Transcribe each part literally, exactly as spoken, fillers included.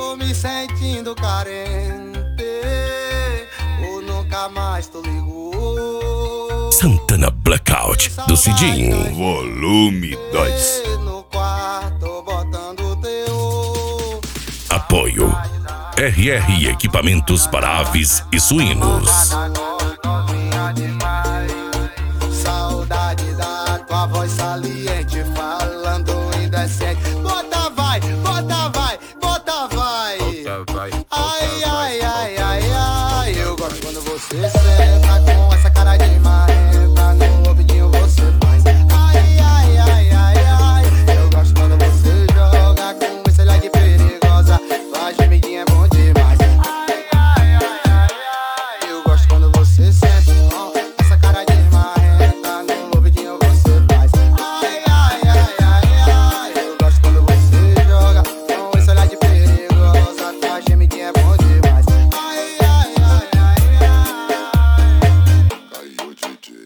Tô me sentindo carente, ou nunca mais tu ligou. Santana Blackout do Cidinho. Volume dois. No quarto botando teu. Apoio R R Equipamentos para Aves e Suínos. Saudade da tua voz saliente, falando indecente. Bota vai, bota vai, bota vai. Bota vai, bota Ai, vai, ai, ai, bota ai, vai. ai. Eu gosto quando você senta com essa cara de marrenta. No ouvidinho você faz. Ai, ai, ai, ai, ai. Eu gosto quando você joga com esse olhar de perigosa. Tua gemidinha é bom demais. Ai, ai, ai, ai, ai. Eu gosto quando você senta com essa cara de marrenta. No ouvidinho você faz. Ai, ai, ai, ai, ai. Eu gosto quando você joga com esse olhar de perigosa. Tua gemidinha é bom demais. Ai, ai, ai, ai, ai. Caiu D J.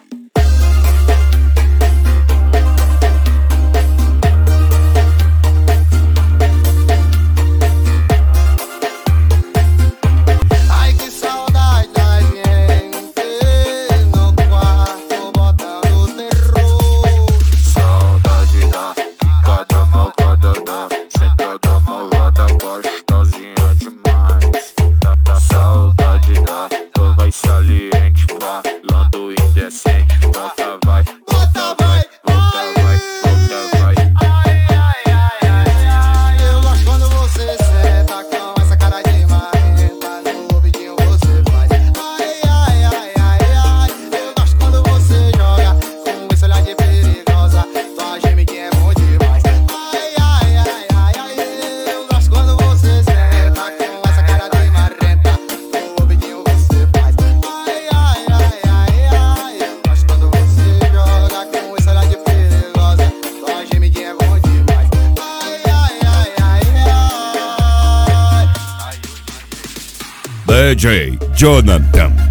Ai, que saudade da gente no quarto botando terror. Saudade da picada malvada da sentada malvada gostosinha demais. Saudade da tua voz saliente, falando indecente. Bota vai, Bota vai, bota vai, bota vai. ai, ai, ai, ai, ai. Eu gosto quando você senta com essa cara de marrenta. No ouvidinho você faz. Ai, ai, ai, ai, ai. Eu gosto quando você joga com esse olhar de perigosa. Tua gemidinha é bom demais. Ai, ai, ai, ai, ai. Eu gosto quando você senta com essa cara de marrenta. No ouvidinho você faz. Ai, ai, ai, ai, ai. Eu gosto quando você joga com esse olhar de perigosa. Tua gemidinha é bom demais. Ai, ai, ai, ai, ai. D J Jonathan.